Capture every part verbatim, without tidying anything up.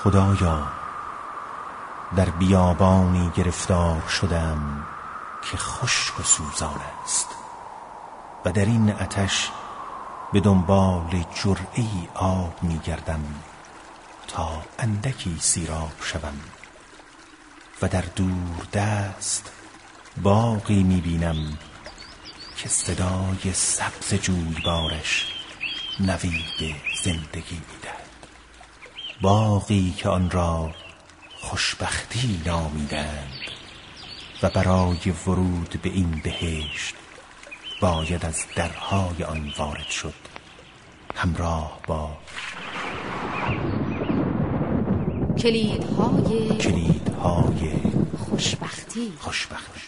خدایا در بیابانی گرفتار شدم که خشک و سوزان است و در این آتش به دنبال جرعه‌ای آب می گردم تا اندکی سیراب شوم و در دور دست باغی می بینم که صدای سبز جویبارش نوید زندگی می دهد. باغی که آن را خوشبختی نامیدند و برای ورود به این بهشت باید از درهای آن وارد شد همراه با کلیدهای کلیدهای خوشبختی. خوشبختی.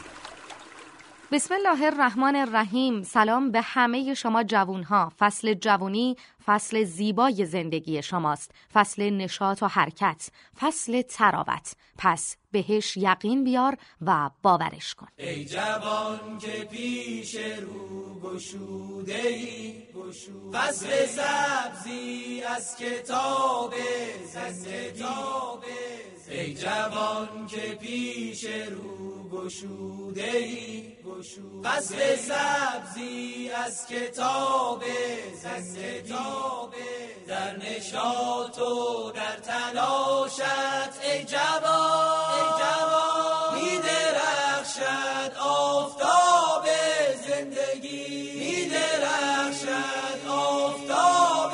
بسم الله الرحمن الرحیم. سلام به همه شما جوانها. فصل جوانی فصل زیبای زندگی شماست، فصل نشاط و حرکت، فصل تراوت. پس بهش یقین بیار و باورش کن. ای جوان که پیش رو گشوده‌ای، فصل سبزی از کتاب زندگی. ای جوان که پیش رو گشوده‌ای، فصل سبزی از کتاب زندگی. در نشاط و در تلاشت ای جوان، ای جوان می درخشد آفتاب زندگی، می درخشد آفتاب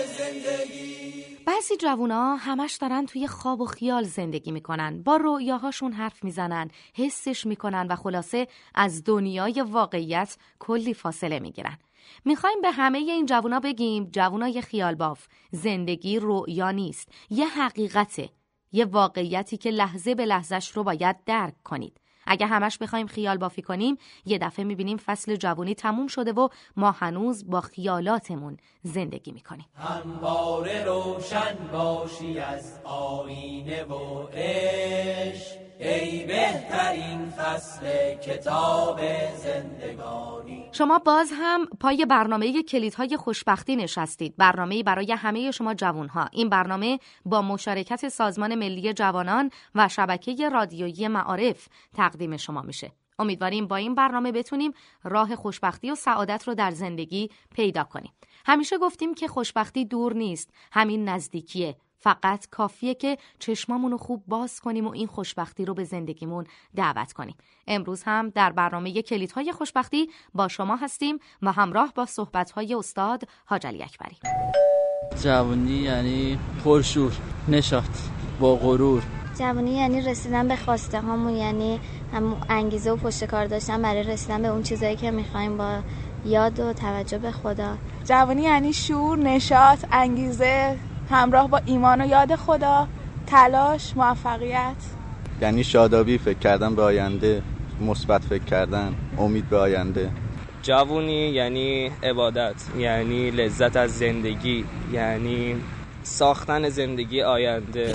زندگی. بعضی جوونا همش دارن توی خواب و خیال زندگی میکنن، با رؤیاهاشون حرف میزنن، حسش میکنن و خلاصه از دنیای واقعیت کلی فاصله میگیرن. میخوایم به همه این جوونا بگیم جوونای خیال باف، زندگی رؤیا نیست، یه حقیقته، یه واقعیتی که لحظه به لحظهش رو باید درک کنید. اگه همش بخوایم خیال بافی کنیم یه دفعه میبینیم فصل جوانی تموم شده و ما هنوز با خیالاتمون زندگی میکنیم. همواره روشن باشی از آینه و عشق، ای بهترین فصل کتاب زندگانی. شما باز هم پای برنامه کلیدهای خوشبختی نشستید، برنامه‌ای برای همه شما جوانها. این برنامه با مشارکت سازمان ملی جوانان و شبکه رادیویی معارف تقدیم شما میشه. امیدواریم با این برنامه بتونیم راه خوشبختی و سعادت رو در زندگی پیدا کنیم. همیشه گفتیم که خوشبختی دور نیست، همین نزدیکیه. فقط کافیه که چشمامون رو خوب باز کنیم و این خوشبختی رو به زندگیمون دعوت کنیم. امروز هم در برنامه کلیدهای خوشبختی با شما هستیم و همراه با صحبت‌های استاد حاج علی اکبری. جوانی یعنی پرشور، نشاط، با غرور. جوانی یعنی رسیدن به خواسته هامون، یعنی هم انگیزه و پشت کار داشتن برای رسیدن به اون چیزایی که می‌خوایم با یاد و توجه به خدا. جوانی یعنی شور، نشاط، انگیزه همراه با ایمان و یاد خدا، تلاش، موفقیت. یعنی شادابی، فکر کردن به آینده، مثبت فکر کردن، امید به آینده. جوانی یعنی عبادت، یعنی لذت از زندگی، یعنی ساختن زندگی آینده.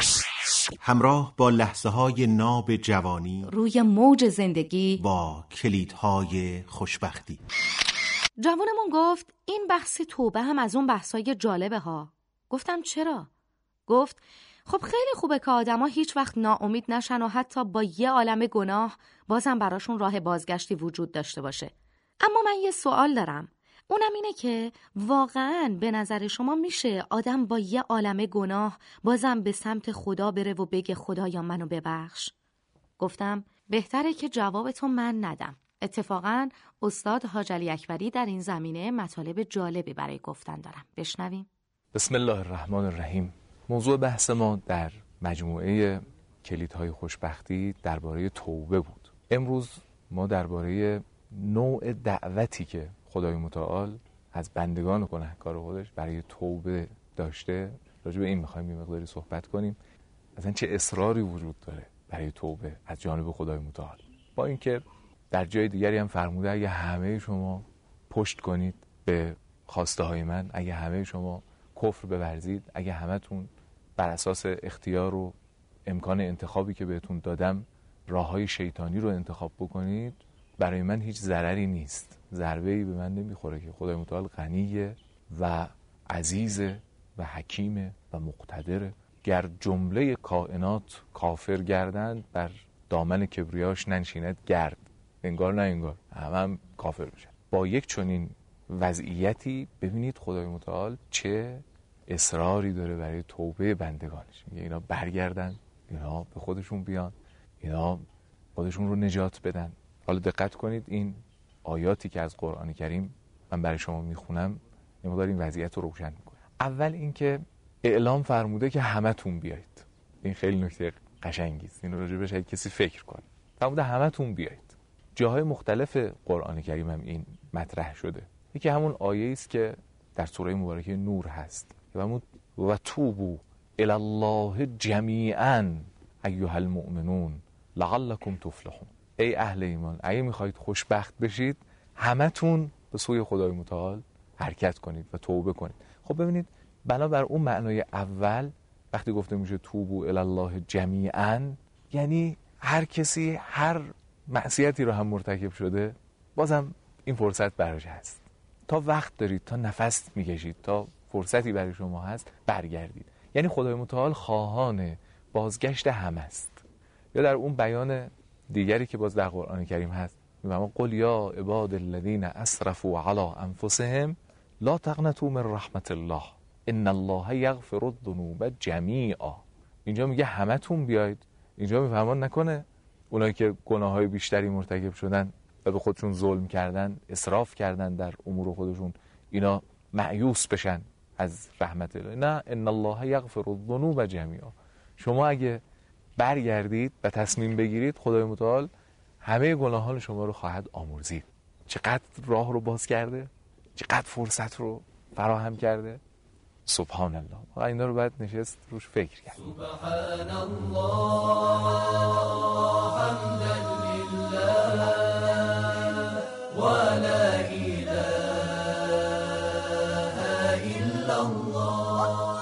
همراه با لحظه های ناب جوانی روی موج زندگی با کلیدهای خوشبختی. جوانمون گفت این بحث توبه هم از اون بحثای جالبه ها. گفتم چرا؟ گفت خب خیلی خوبه که آدما هیچ وقت ناامید نشن و حتی با یه عالمه گناه بازم براشون راه بازگشتی وجود داشته باشه. اما من یه سوال دارم، اونم اینه که واقعاً به نظر شما میشه آدم با یه عالمه گناه بازم به سمت خدا بره و بگه خدایا منو ببخش؟ گفتم بهتره که جوابتو من ندم. اتفاقاً استاد حاج علی اکبری در این زمینه مطالب جالبی برای گفتن دارم. بشنویم. بسم الله الرحمن الرحیم. موضوع بحث ما در مجموعه کلیدهای خوشبختی درباره توبه بود. امروز ما درباره نوع دعوتی که خدای متعال از بندگان و گنهکار خودش برای توبه داشته، راجع به این می‌خوایم یه مقداری صحبت کنیم. اصلا چه اصراری وجود داره برای توبه از جانب خدای متعال، با اینکه در جای دیگری هم فرموده اگه همه شما پشت کنید به خواسته های من، اگه همه شما کفر بورزید، اگه همتون بر اساس اختیار و امکان انتخابی که بهتون دادم راههای شیطانی رو انتخاب بکنید، برای من هیچ ضرری نیست، ضربه‌ای به من نمیخوره که خدای متعال غنیه و عزیزه و حکیمه و مقتدره گر جمله کائنات کافر گردند بر دامن کبریاش ننشیند گرد. انگار نه انگار هم, هم کافر بشن. با یک چنین وضعیتی ببینید خدای متعال چه اصراری داره برای توبه بندگانش. میگه اینا برگردن، اینا به خودشون بیان، اینا خودشون رو نجات بدن. حالا دقت کنید این آیاتی که از قرآن کریم من برای شما میخونم یه مقدار این وضعیت رو روشن میکنه. اول اینکه اعلام فرموده که همتون بیایید. این خیلی نکته قشنگی است. این راجع بهش کسی فکر کنه. فرموده همتون بیایید. جاهای مختلف قرآن کریم هم این مطرح شده. یکی همون آیه است که در سوره مبارکه نور هست و همون و توبوا الی الله جمیعا ایها المؤمنون لعلکم تفلحون. ای اهل ایمان، اگه میخواید خوشبخت بشید همتون به سوی خدای متعال حرکت کنید و توبه کنید. خب ببینید بنابر اون معنای اول وقتی گفته میشه توبوا الی الله جمیعا، یعنی هر کسی هر معصیتی رو هم مرتکب شده بازم این فرصت براش هست. تا وقت دارید، تا نفس میکشید، تا فرصتی برای شما هست برگردید. یعنی خدای متعال خواهان بازگشت همه است. یا در اون بیان دیگری که باز در قرآن کریم هست میگه قل یا عباد الذین اسرفوا علی انفسهم لا تقنطوا من رحمت الله ان الله یغفر الذنوب جمیعا. اینجا میگه همتون بیاید. اینجا میفهمون نکنه اونایی که گناههای بیشتری مرتکب شدن و به خودشون ظلم کردن، اسراف کردن در امور خودشون، اینا مایوس بشن از رحمت الله. نه، ان الله یغفر الذنوب جمیعا. شما اگه برگردید و تصمیم بگیرید خدای متعال همه گناهان شما رو خواهد آمرزید. چقدر راه رو باز کرده، چقدر فرصت رو فراهم کرده. سبحان الله. و اینا رو باید نشست روش فکر کرد. سبحان الله حمدا لله و لا اله الا الله.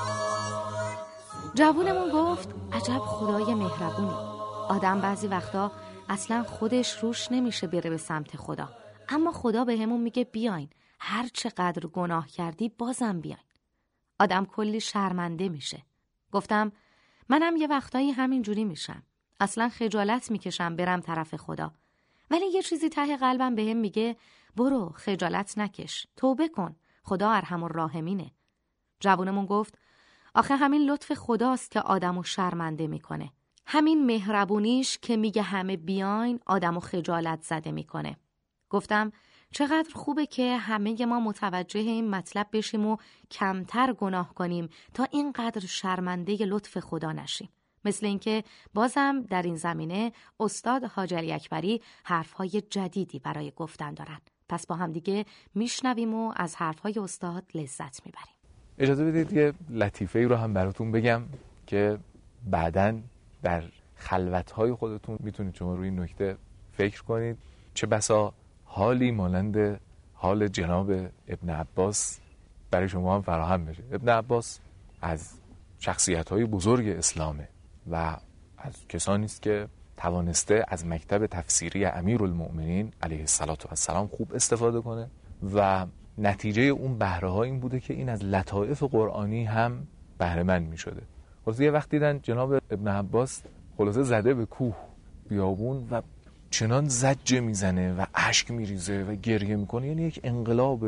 جوونمون گفت عجب خدای مهربونی. آدم بعضی وقتا اصلا خودش روش نمیشه بره به سمت خدا، اما خدا به همون میگه بیاین، هر چقدر گناه کردی بازم بیاین. آدم کلی شرمنده میشه. گفتم منم یه وقتایی همین جوری میشم. اصلا خجالت میکشم برم طرف خدا. ولی یه چیزی ته قلبم بهم میگه برو خجالت نکش، توبه کن، خدا ارحم الراحمینه. جوونمون گفت آخه همین لطف خداست که آدمو شرمنده میکنه. همین مهربونیش که میگه همه بیاین آدمو خجالت زده میکنه. گفتم چقدر خوبه که همه ما متوجه این مطلب بشیم و کمتر گناه کنیم تا اینقدر شرمنده لطف خدا نشیم. مثل اینکه بازم در این زمینه استاد حاج علی اکبری حرفهای جدیدی برای گفتن دارن. پس با هم دیگه میشنویم و از حرفهای استاد لذت میبریم. اجازه بدید یه لطیفه‌ای رو هم براتون بگم که بعداً در خلوت‌های خودتون میتونید شما روی این نکته فکر کنید. چه بسا حالی مانند حال جناب ابن عباس برای شما هم فراهم بشه. ابن عباس از شخصیت‌های بزرگ اسلامه و از کسانی است که توانسته از مکتب تفسیری امیرالمؤمنین علیه السلام خوب استفاده کنه و نتیجه اون بهره‌ها این بوده که این از لطائف قرآنی هم بهره مند می‌شده. خلاصه یه وقت دیدن جناب ابن عباس خلاصه زده به کوه بیابون و چنان زجه میزنه و اشک میریزه و گریه میکنه، یعنی یک انقلاب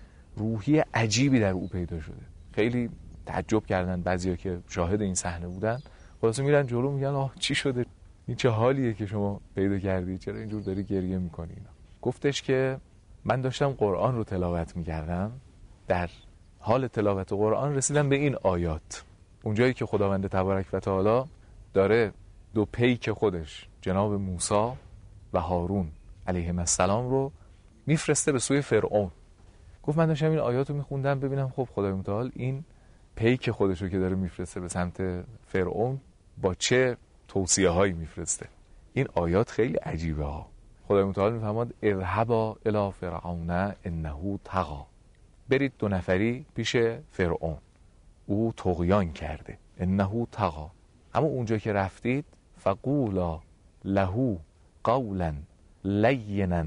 روحی عجیبی در او پیدا شده. خیلی تعجب کردن بعضیا که شاهد این صحنه بودن. خلاصه میرن جلو میگن آه چی شده؟ این چه حالیه که شما پیدا کردی؟ چرا اینجور داری گریه میکنی؟ گفتش که من داشتم قرآن رو تلاوت میکردم، در حال تلاوت قرآن رسیدم به این آیات، اونجایی که خداوند تبارک و تعالی داره دو پیک خودش جناب موسی و هارون علیهم السلام رو میفرسته به سوی فرعون. گفت من داشتم این آیات رو میخوندم ببینم خب خدای متعال این پیک خودش رو که داره میفرسته به سمت فرعون با چه توصیه هایی میفرسته. این آیات خیلی عجیبه ها. خدای متعال میفرماد اذهبا الی فرعون انه طغی، برید دو نفری پیش فرعون، او طغیان کرده، انه طغی. اما اونجا که رفتید فقولا له قولا لینا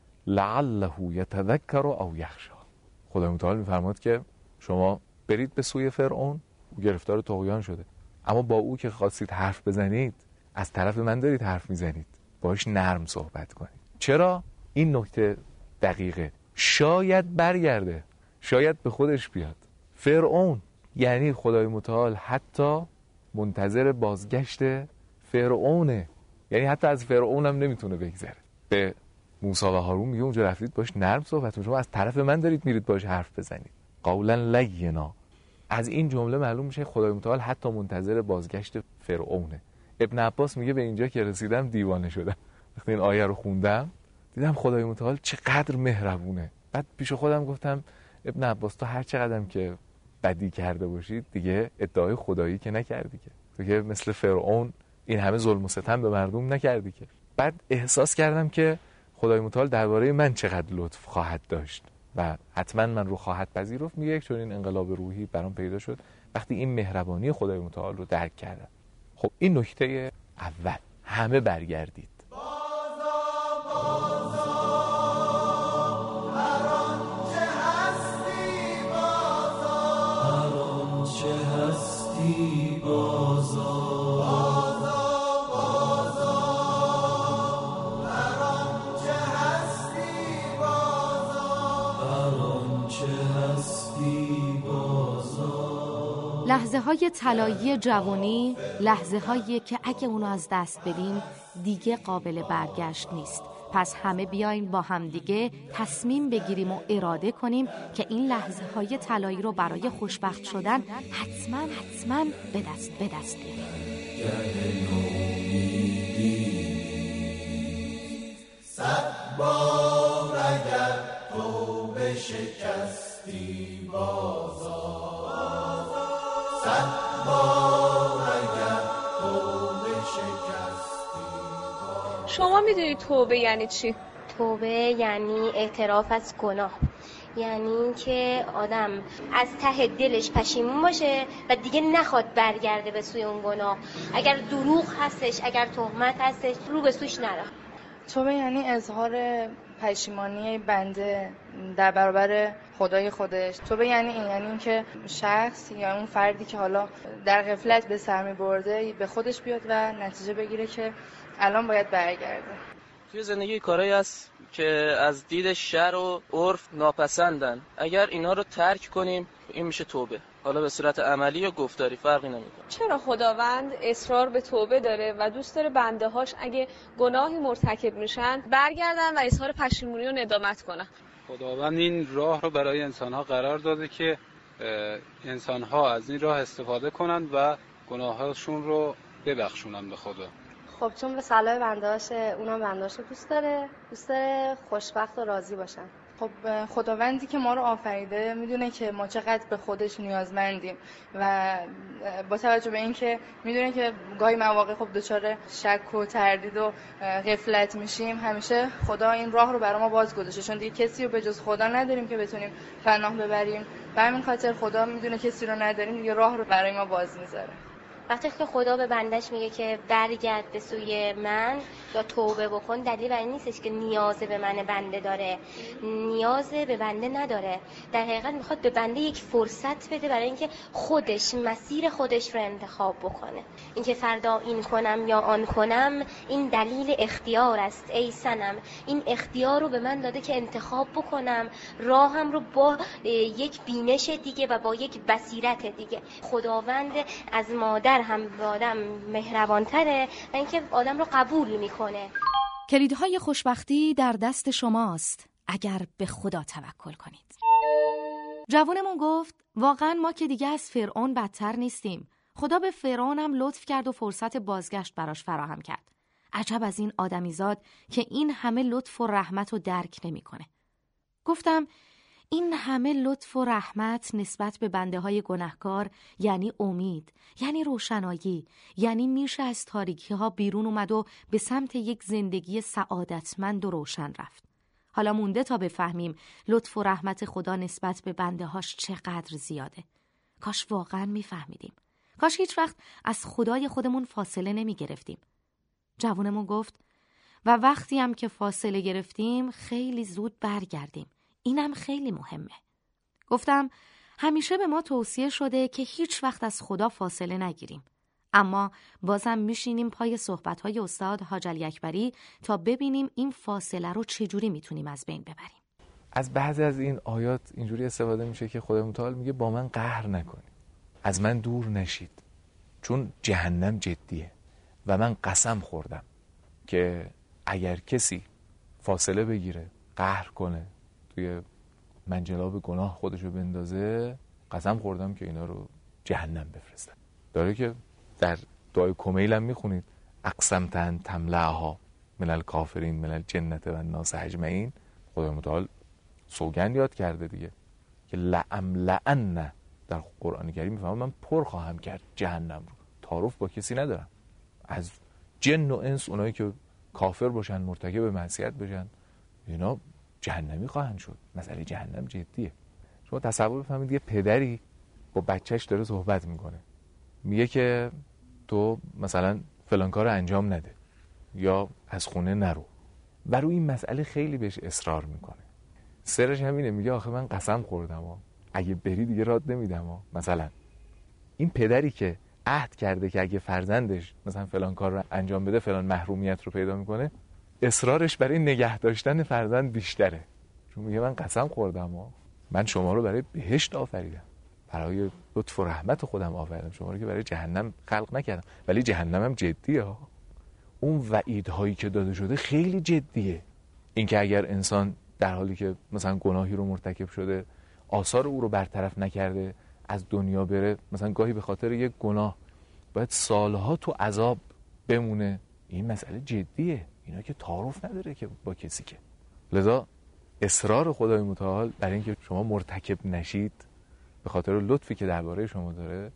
لعله یتذکر او یخشی. خدای متعال میفرماد که شما برید به سوی فرعون، او گرفتار طغیان شده، اما با او که خواستید حرف بزنید، از طرف من دارید حرف میزنید، باش نرم صحبت کنید. چرا؟ این نکته دقیقه. شاید برگرده، شاید به خودش بیاد. فرعون یعنی خدای متعال حتی منتظر بازگشت فرعونه، یعنی حتی از فرعون هم نمیتونه بگذره. به موسی و هارون میگه اونجا رفتید باش نرم صحبت کنید، شما از طرف من دارید میرید باش حرف بزنید. قولا لینا. از این جمله معلوم میشه خدای متعال حتی منتظر بازگشت فرعونه. ابن عباس میگه به اینجا که رسیدم دیوانه شدم. وقتی این آیه رو خوندم دیدم خدای متعال چقدر مهربونه. بعد پیش خودم گفتم ابن عباس تو هر چقدرم که بدی کرده باشید دیگه ادعای خدایی که نکردی که، تو که مثل فرعون این همه ظلم و ستم به مردم نکردی که. بعد احساس کردم که خدای متعال درباره من چقدر لطف خواهد داشت و حتما من رو خواهد پذیرفت. میگه یک چنین انقلاب روحی برام پیدا شد وقتی این مهربانی خدای متعال رو درک کردم. خب این نکته اول. همه برگردید. لحظه های طلایی جوانی، لحظه هایی که اگه اونو از دست بدیم دیگه قابل برگشت نیست. پس همه بیاین با هم دیگه تصمیم بگیریم و اراده کنیم که این لحظه های طلایی رو برای خوشبخت شدن حتما حتما به دست به دست بیاریم. صد بار اگر تو به شکستی بازار، صد بار اگر تو به شکستی بازار. شما میدونی توبه یعنی چی؟ توبه یعنی اعتراف از گناه، یعنی اینکه آدم از ته دلش پشیمون باشه و دیگه نخواد برگرده به سوی اون گناه. اگر دروغ هستش، اگر تهمت هستش، رو به سوش نره. توبه یعنی اظهار پشیمانی بنده در برابر خدای خودش. توبه یعنی این، یعنی این که شخص یا اون فردی که حالا در غفلت به سر می‌برده به خودش بیاد و نتیجه بگیره که الان باید برگرده. توی زندگی کارهایی هست که از دید شر و عرف ناپسندن، اگر اینا رو ترک کنیم این میشه توبه، حالا به صورت عملی یا گفتاری فرقی نمیکنه. چرا خداوند اصرار به توبه داره و دوست داره بنده هاش اگه گناهی مرتکب میشن برگردن و اظهار پشیمونی و ندامت کنن؟ خداوند این راه رو برای انسان ها قرار داده که انسان ها از این راه استفاده کنن و گناهاشون رو ببخشونن به خدا. خب چون به صلاح بندهاشه، اونم بندهاشو دوست داره، دوست داره خوشبخت و راضی باشن. خب خداوندی که ما رو آفریده میدونه که ما چقدر به خودش نیازمندیم و با توجه به این که میدونه که گاهی مواقع خب دچار شک و تردید و غفلت میشیم، همیشه خدا این راه رو برای ما باز گذاشته، چون دیگه کسی رو به جز خدا نداریم که بتونیم پناه ببریم. به همین خاطر خدا میدونه کسی رو نداریم، دیگه راه رو برای ما باز میذاره. وقتی که خدا به بندش میگه که برگرد به سوی من یا توبه بکن، دلیل بر این نیستش که نیاز به من بنده داره، نیاز به بنده نداره. در حقیقت میخواد به بنده یک فرصت بده برای اینکه خودش مسیر خودش رو انتخاب بکنه. اینکه فردا این کنم یا آن کنم، این دلیل اختیار است ای صنم. این اختیار رو به من داده که انتخاب بکنم راهم رو با یک بینش دیگه و با یک بصیرت دیگه. خداوند از مادر هم به آدم مهربانتره و اینکه آدم رو قبول میکنه. کلیدهای خوشبختی در دست شماست اگر به خدا توکل کنید. جوانمون گفت واقعا ما که دیگه از فرعون بدتر نیستیم. خدا به فرعون هم لطف کرد و فرصت بازگشت براش فراهم کرد. عجب از این آدمیزاد که این همه لطف و رحمت رو درک نمیکنه. گفتم این همه لطف و رحمت نسبت به بنده های گناهکار یعنی امید، یعنی روشنایی، یعنی میشه از تاریکی ها بیرون اومد و به سمت یک زندگی سعادتمند و روشن رفت. حالا مونده تا بفهمیم لطف و رحمت خدا نسبت به بنده هاش چقدر زیاده. کاش واقعا میفهمیدیم. کاش هیچ وقت از خدای خودمون فاصله نمی گرفتیم. جوونمون گفت و وقتی هم که فاصله گرفتیم خیلی زود برگردیم. اینم خیلی مهمه. گفتم همیشه به ما توصیه شده که هیچ وقت از خدا فاصله نگیریم. اما بازم میشینیم پای صحبت‌های استاد حاج علی اکبری تا ببینیم این فاصله رو چجوری میتونیم از بین ببریم. از بعضی از این آیات اینجوری استفاده میشه که خدای متعال میگه با من قهر نکنید، از من دور نشید، چون جهنم جدیه و من قسم خوردم که اگر کسی فاصله بگیره، قهر کنه، توی منجلاب گناه خودشو بندازه، قسم خوردم که اینا رو جهنم بفرستم. داره که در دعای کمیل هم میخونید اقسمتن تملعها من الکافرین من الجنت و الناس اجمعین. خدای متعال سوگند یاد کرده دیگه که لأملأن، در قرآن کریم میفهمم من پر خواهم کرد جهنم رو. تعارف با کسی ندارم، از جن و انس، اونایی که کافر باشن، مرتکب معصیت بشن، اینا جهنمی خواهند شد. مسئله جهنم جدیه. شما تصور بفهمید یه پدری با بچهش داره صحبت میکنه، میگه که تو مثلا فلان کار انجام نده یا از خونه نرو و روی این مسئله خیلی بهش اصرار میکنه. سرش همینه، میگه آخه من قسم خوردم ها، اگه بری دیگه راد نمیدم ها. مثلا این پدری که عهد کرده که اگه فرزندش مثلا فلان کار رو انجام بده فلان محرومیت رو پیدا میکنه، اصرارش برای نگه داشتن فرزند بیشتره، چون میگه من قسم خوردم ها، من شما رو برای بهشت آفریدم، برای لطف و رحمت خودم آفریدم، شما رو که برای جهنم خلق نکردم. ولی جهنم هم جدیه ها. اون وعیدهایی که داده شده خیلی جدیه. این که اگر انسان در حالی که مثلا گناهی رو مرتکب شده، آثار او رو برطرف نکرده، از دنیا بره، مثلا گاهی به خاطر یک گناه باید سالها تو عذاب بمونه، این مسئله جدیه. اینا که تعارف نداره که با کسی که. لذا اصرار خدای متعال برای اینکه شما مرتکب نشید به خاطر لطفی که درباره شما داره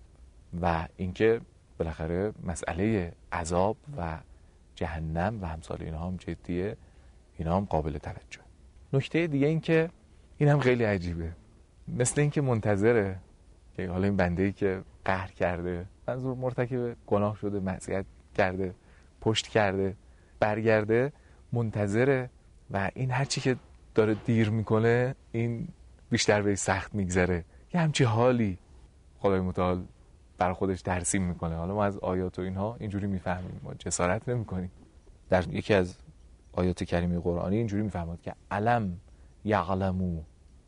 و اینکه بالاخره مسئله عذاب و جهنم و همسال اینها هم جدیه، اینا هم قابل توجه. نکته دیگه این که این هم خیلی عجیبه، مثل این که منتظره که حالا این بنده‌ای که قهر کرده، منظور مرتکب گناه شده، معصیت کرده، پشت کرده، برگرده، منتظره و این هرچی که داره دیر میکنه این بیشتر بهش سخت میگذره. یه همچی حالی خدای متعال برای خودش ترسیم میکنه. حالا ما از آیات و اینها اینجوری میفهمیم، ما جسارت نمیکنیم. در یکی از آیات کریمه قرآنی اینجوری میفهمد که علم یعلمو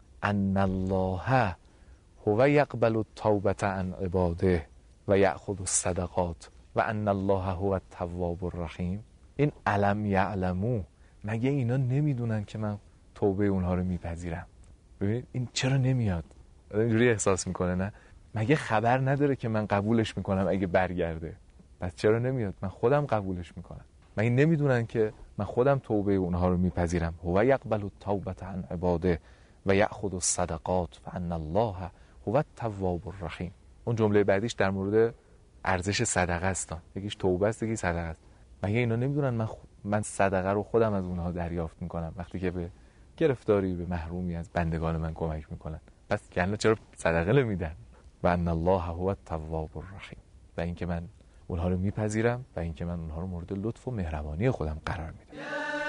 ان الله هو یقبل التوبه عن عباده و یأخذ الصدقات و ان الله هو التواب الرحیم. این علم یعلمو، مگه اینا نمیدونن که من توبه اونها رو میپذیرم؟ ببینید این چرا نمیاد؟ اینجوری احساس میکنه نه، مگه خبر نداره که من قبولش میکنم اگه برگرده؟ پس چرا نمیاد؟ من خودم قبولش میکنم. مگه نمیدونن که من خودم توبه اونها رو میپذیرم؟ هو یقبل التوبه عن عباده و یأخذ الصدقات فان الله هو التواب الرحیم. اون جمله بعدیش در مورد ارزش صدقه است. یکیش توبه است، یکی صدقه است. مگه اینا نمیدونن من خ... من صدقه رو خودم از اونها دریافت میکنم وقتی که به گرفتاری، به محرومی از بندگان من کمک میکنن؟ پس که چرا صدقه نمیدن؟ و ان الله هو التواب الرحیم، و اینکه من اونها رو میپذیرم و اینکه من اونها رو مورد لطف و مهربانی خودم قرار میدم.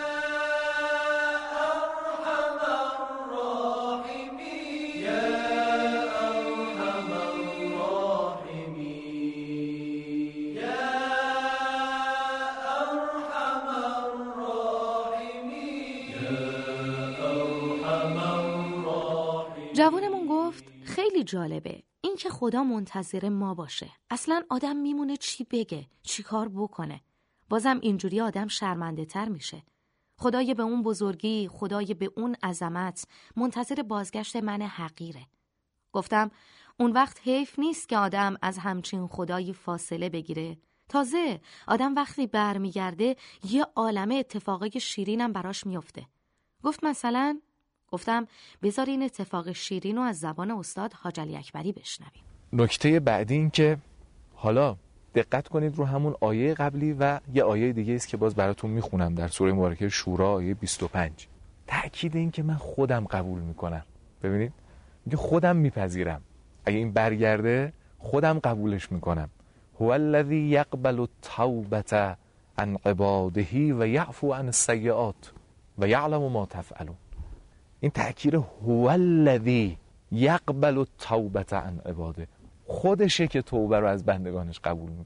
جوانمون گفت خیلی جالبه این که خدا منتظر ما باشه. اصلا آدم میمونه چی بگه، چی کار بکنه. بازم اینجوری آدم شرمنده تر میشه. خدای به اون بزرگی، خدای به اون عظمت منتظر بازگشت من حقیره. گفتم اون وقت حیف نیست که آدم از همچین خدایی فاصله بگیره. تازه آدم وقتی برمیگرده یه عالمه اتفاقای شیرینم براش میفته. گفت مثلا گفتم بذار این اتفاق شیرین رو از زبان استاد حاج علی اکبری بشنویم. نکته بعدی این که حالا دقت کنید رو همون آیه قبلی و یه آیه دیگه است که باز براتون میخونم در سوره مبارکه شورا آیه بیست و پنج. تأکید این که من خودم قبول میکنم. ببینید میگه خودم میپذیرم، اگه این برگرده خودم قبولش میکنم. هو الذی یقبل التوبه عن عباده و یعفو عن السیئات و یعلم ما تفعلون. این تأکید هو الذی یقبل التوبه عن عباده، خودشه که توبه رو از بندگانش قبول میکنه.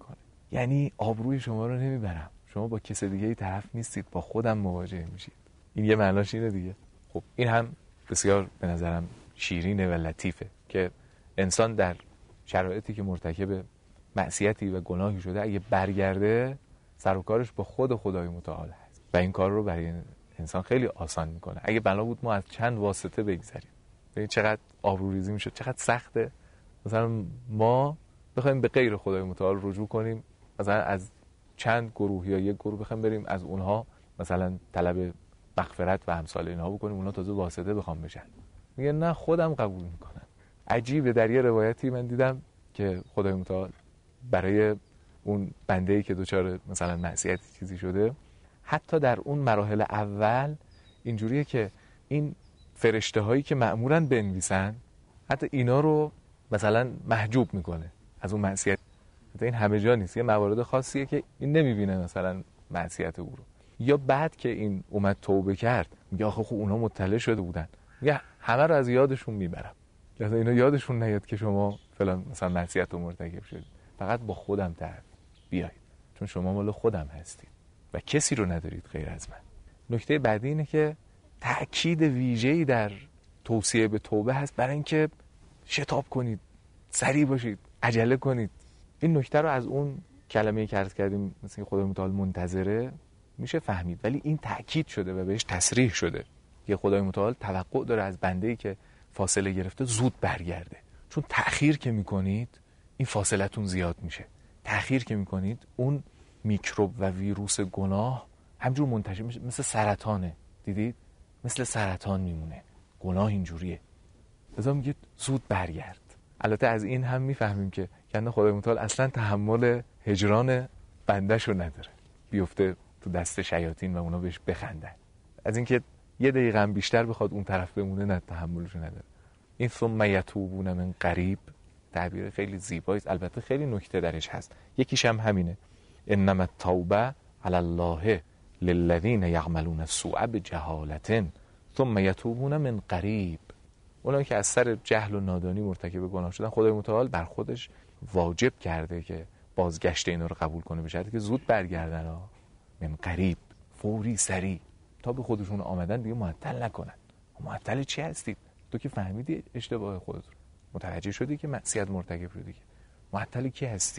یعنی آبروی شما رو نمیبرم، شما با کس دیگه ای طرف نیستید، با خودم مواجه میشید. این یه معناش اینه دیگه. خب این هم بسیار به نظرم شیرینه و لطیفه که انسان در شرایطی که مرتکب معصیتی و گناهی شده اگه برگرده سر و کارش با خود خدای متعال هست و این کار رو برای انسان خیلی آسان میکنه. اگه بنا بود ما از چند واسطه بگذریم، ببین چقدر آبروریزی میشه، چقدر سخته مثلا ما بخوایم به غیر خدای متعال رجوع کنیم، مثلا از چند گروه یا یک گروه بخوایم بریم از اونها مثلا طلب مغفرت و امثال اینها بکنیم، اونها تازه واسطه بخوام بشن. میگه نه خودم قبول میکنم. عجیبه در یه روایتی من دیدم که خدای متعال برای اون بنده‌ای که دچار مثلا معصیت چیزی شده، حتی در اون مراحل اول اینجوریه که این فرشته هایی که مأمورن بنویسن حتی اینا رو مثلا محجوب میکنه از اون معصیت. حتی این همه جا نیست، یه موارد خاصیه که این نمیبینه مثلا معصیت او رو. یا بعد که این اومد توبه کرد میگه آخه خب اونا مطلع شده بودن، میگه همه رو از یادشون میبرم، لذا اینا یادشون نیاد که شما فلان مثلا معصیت رو مرتکب شدید. فقط با خودم طرف بیایید، چون شما مال خودم هستید و کسی رو ندارید غیر از من. نکته بعدی اینه که تأکید ویژه‌ای در توصیه به توبه هست برای اینکه شتاب کنید، سریع باشید، عجله کنید. این نکته رو از اون کلمه‌ای که عرض کردیم مثلا خدای متعال منتظره میشه فهمید، ولی این تأکید شده و بهش تصریح شده که خدای متعال توقع داره از بنده‌ای که فاصله گرفته زود برگرده. چون تأخیر که میکنید این فاصلتون زیاد میشه. تأخیر که میکنید اون میکروب و ویروس گناه همجور منتشر میشه، مثل سرطانه. دیدید؟ مثل سرطان میمونه. گناه اینجوریه. لذا میگید زود برگرد. البته از این هم میفهمیم که کنده خدای متعال اصلا تحمل هجران بنده‌شو نداره، بیفته تو دست شیاطین و اونا بهش بخندن. از اینکه یه دقیقه هم بیشتر بخواد اون طرف بمونه نه، تحملشو نداره. این ثم یتوبون من قریب تعبیر خیلی زیبایی است، البته خیلی نکته درش هست. یکیش هم همینه، انما التوبه علی الله للذین یعملون السوء بجهالة ثم یتوبون من قریب. اونایی که از سر جهل و نادانی مرتکب گناه شدن خدای متعال بر خودش واجب کرده که بازگشت اینا رو قبول کنه، به شرطی که زود برگردن ها. من قریب، فوری، سریع، تا به خودشون آمدن دیگه معطل نکنن. معطل چی هستید؟ تو که فهمیدی اشتباه خودت رو، متوجه شدی که معصیت مرتکب شدی، که معطل کی هستی؟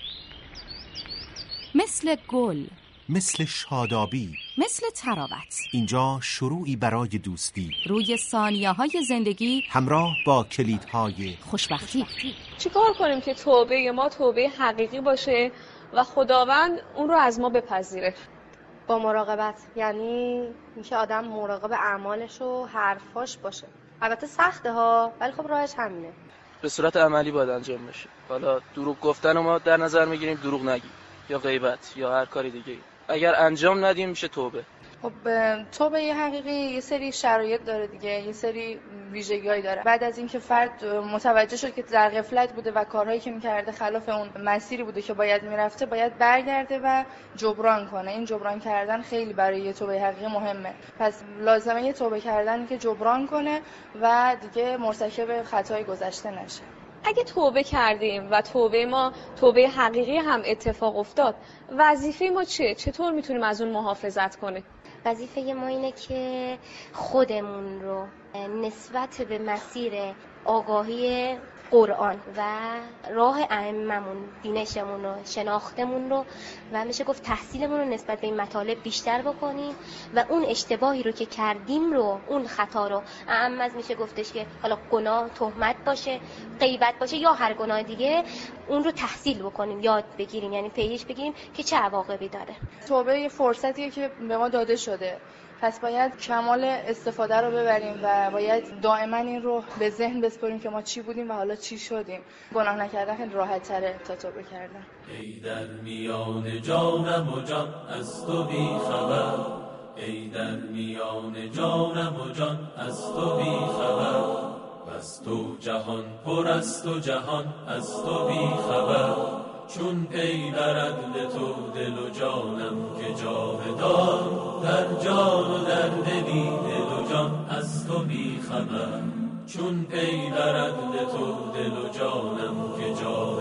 مثل گل، مثل شادابی، مثل تراوت. اینجا شروعی برای دوستی روی ثانیه‌های زندگی همراه با کلیدهای خوشبختی. چیکار کنیم که توبه ما توبه حقیقی باشه و خداوند اون رو از ما بپذیره؟ با مراقبت، یعنی اینکه آدم مراقب اعمالش و حرفاش باشه. البته سخته ها، ولی خب راهش همینه. به صورت عملی باید انجام بشه. حالا دروغ گفتن رو ما در نظر میگیریم، دروغ نگیم یا غیبت یا هر کاری دیگه. اگر انجام ندیم میشه توبه. خب توبه یه حقیقی یه سری شرایط داره دیگه، یه سری ویژگی‌هایی داره. بعد از اینکه فرد متوجه شد که در غفلت بوده و کارهایی که می‌کرده خلاف اون مسیری بوده که باید میرفته، باید برگرده و جبران کنه. این جبران کردن خیلی برای یه توبه حقیقی مهمه. پس لازمه یه توبه کردن که جبران کنه و دیگه مرتکب خطای گذشته نشه. اگه توبه کردیم و توبه ما توبه حقیقی هم اتفاق افتاد، وظیفه ما چیه؟ چطور میتونیم از اون محافظت کنیم؟ وظیفه ما اینه که خودمون رو نسبت به مسیر آگاهی قرآن و راه ائمه‌مون، دینشمون رو، شناختمون رو و میشه گفت تحصیلمون رو نسبت به این مطالب بیشتر بکنیم و اون اشتباهی رو که کردیم رو، اون خطا رو، اعم از میشه گفتش که حالا گناه تهمت باشه، غیبت باشه یا هر گناه دیگه، اون رو تحصیل بکنیم، یاد بگیریم، یعنی پیش بگیریم که چه عواقبی داره. توبه یه فرصتیه که به ما داده شده، پس باید کمال استفاده رو ببریم و باید دائما این رو به ذهن بسپاریم که ما چی بودیم و حالا چی شدیم. گناه نکردن خیلی راحت تره تا توبه کردن. ای در میان جانم و جان از تو بی خبر، ای در میان جانم و جان از تو بی خبر، بس تو جهان پر است و جهان از تو بی خبر، چون پی برد به تو دل و جانم که جاودان، در جان و در دلی دل و جان از تو بی خبر. چون پی برد به تو دل و جانم که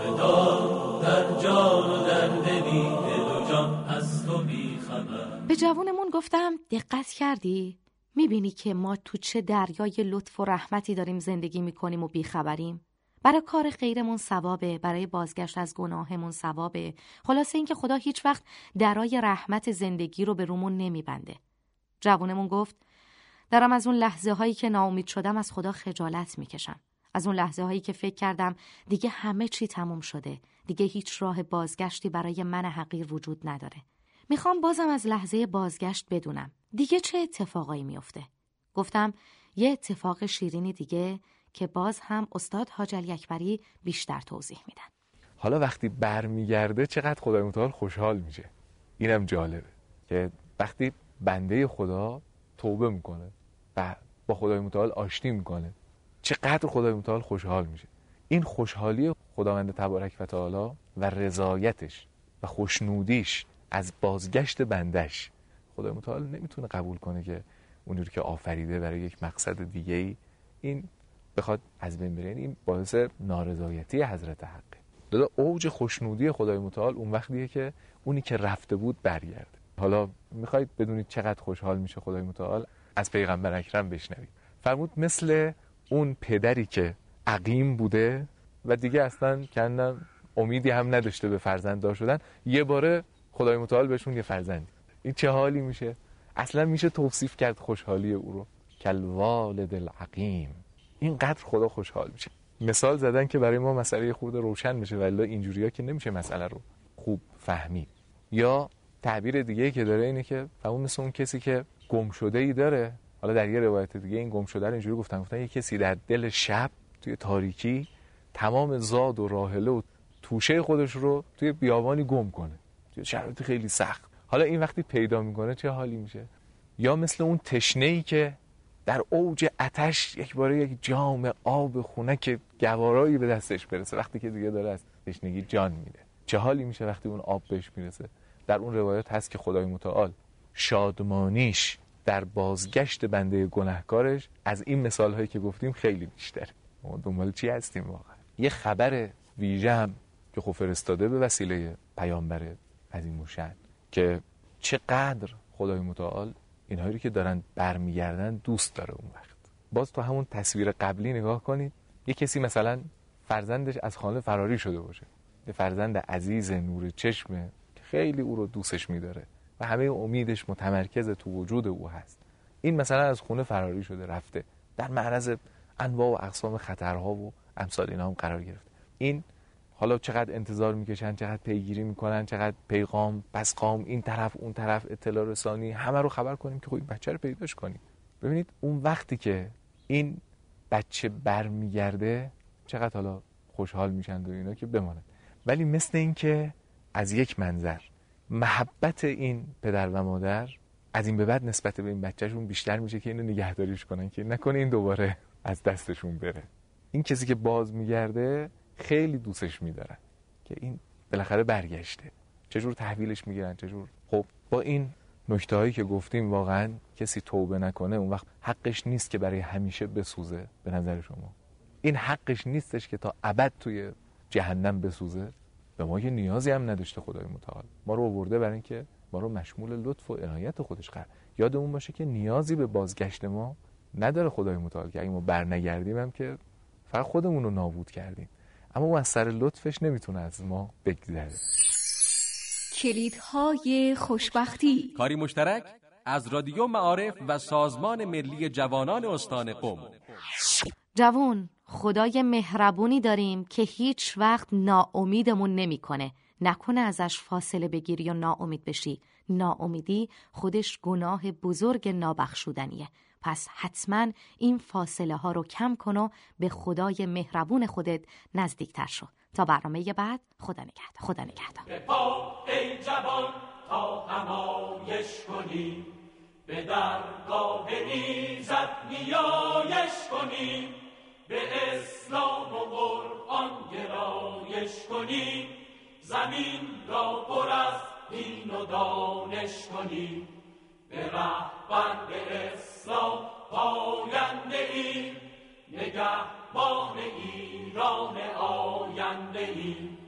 جاودان در جان و در دلی دل و جان از تو بی خبر. به جوونمون گفتم دقت کردی؟ میبینی که ما تو چه دریای لطف و رحمتی داریم زندگی میکنیم و بیخبریم؟ برای کار خیرمون ثوابه، برای بازگشت از گناهمون ثوابه. خلاصه این که خدا هیچ وقت درای رحمت زندگی رو به رومون نمیبنده. جوونمون گفت دارم از اون لحظه هایی که ناامید شدم از خدا خجالت میکشم. از اون لحظه هایی که فکر کردم دیگه همه چی تموم شده، دیگه هیچ راه بازگشتی برای من حقیر وجود نداره. میخوام بازم از لحظه بازگشت بدونم دیگه چه اتفاقایی میفته. گفتم یه اتفاق شیرینی دیگه که باز هم استاد حاج علی اکبری بیشتر توضیح میدن. حالا وقتی برمیگرده چقدر خدای متعال خوشحال میشه. اینم جالبه که وقتی بنده خدا توبه میکنه و با خدای متعال آشتی میکنه چقدر خدای متعال خوشحال میشه. این خوشحالی خداوند تبارک و تعالی و رضایتش و خوشنودیش از بازگشت بندش، خدای متعال نمیتونه قبول کنه که اونجوری که آفریده برای یک مقصد دیگه‌ای این بخواد از بین بره. این باعث نارضایتی حضرت حقه. دادا اوج خوشنودی خدای متعال اون وقتیه که اونی که رفته بود برگرده. حالا میخواید بدونید چقدر خوشحال میشه خدای متعال؟ از پیغمبر اکرم بشنوید. فرمود مثل اون پدری که عقیم بوده و دیگه اصلا کندم امیدی هم نداشته به فرزند دار شدن، یه باره خدای متعال بهشون یه فرزندی. این چه حالی میشه؟ اصلا میشه توصیف کرد خوشحالی او رو کل والد العقیم. اینقدر خدا خوشحال میشه. مثال زدن که برای ما مسئله خورده روشن بشه، ولی اینجوریه که نمیشه مسئله رو خوب فهمید. یا تعبیر دیگه که داره اینه که همون مثل اون کسی که گم شده ای داره. حالا در یه روایت دیگه این گم شده رو اینجوری گفتن گفتن یه کسی در دل شب توی تاریکی تمام زاد و راحله و توشه خودش رو توی بیابانی گم کنه، توی شرایط خیلی سخت. حالا این وقتی پیدا میکنه چه حالی میشه؟ یا مثل اون تشنه‌ای که در اوج آتش یک باره یک جام آب خنک گوارایی به دستش برسه، وقتی که دیگه داره از تشنگی جان میده، چه حالی میشه وقتی اون آب بهش میرسه؟ در اون روایات هست که خدای متعال شادمانیش در بازگشت بنده گناهکارش از این مثال هایی که گفتیم خیلی بیشتره. ما دنبال چی هستیم واقعا؟ یه خبر ویژه هم که خب فرستاده به وسیله پیامبر عظیم الشأن که چقدر خدای متعال اینهایی که دارن برمیگردن دوست داره. اون وقت باز تو همون تصویر قبلی نگاه کنید، یه کسی مثلا فرزندش از خانه فراری شده باشه، یه فرزند عزیز نور چشمه که خیلی او رو دوستش میداره و همه امیدش متمرکز تو وجود او هست. این مثلا از خونه فراری شده رفته، در معرض انواع و اقسام خطرها و امثال اینا هم قرار گرفته. این حالا چقدر انتظار میکشن، چقدر پیگیری میکنن، چقدر پیغام پسقام این طرف اون طرف اطلاع رسانی، همه رو خبر کنیم که خب این بچه رو پیداش کنیم. ببینید اون وقتی که این بچه برمیگرده چقدر حالا خوشحال میشن و اینا که بماند. ولی مثل این که از یک منظر محبت این پدر و مادر از این به بعد نسبت به این بچهشون بیشتر میشه که اینو نگهداریش کنن که نکنه این دوباره از دستشون بره. این کسی که باز میگرده خیلی دوستش میدارن که این بالاخره برگشته. چجور تحویلش میگیرن، چجور. خب با این نکته هایی که گفتیم واقعا کسی توبه نکنه اون وقت حقش نیست که برای همیشه بسوزه. به نظر شما این حقش نیستش که تا ابد توی جهنم بسوزه؟ به ما یه نیازی هم نداشته خدای متعال، ما رو آورده برای اینکه ما رو مشمول لطف و عنایت خودش قرار. یادمون باشه که نیازی به بازگشت ما نداره خدای متعال، که اگه ما برنگردیم هم که فقط خودمون رو نابود کردیم، اما اون از سر لطفش نمیتونه از ما بگذره. کلیدهای خوشبختی، کاری مشترک از رادیو معارف و سازمان ملی جوانان استان قم. جوان، خدای مهربونی داریم که هیچ وقت ناامیدمون نمیکنه. نکنه ازش فاصله بگیری و ناامید بشی. ناامیدی خودش گناه بزرگ نابخشودنیه. پس حتما این فاصله ها رو کم کن و به خدای مهربون خودت نزدیکتر شو. تا برنامه بعد، خدا نگهدار. خدا نگهدار. به پا ای جوان تا همایش کنی، به درگاه ایزد نیایش کنی، به اسلام و قرآن گرایش کنی، زمین را پر از دین و دانش کنی، به رهبر به اسلام پاینده ای، نگهبان ایران آینده ای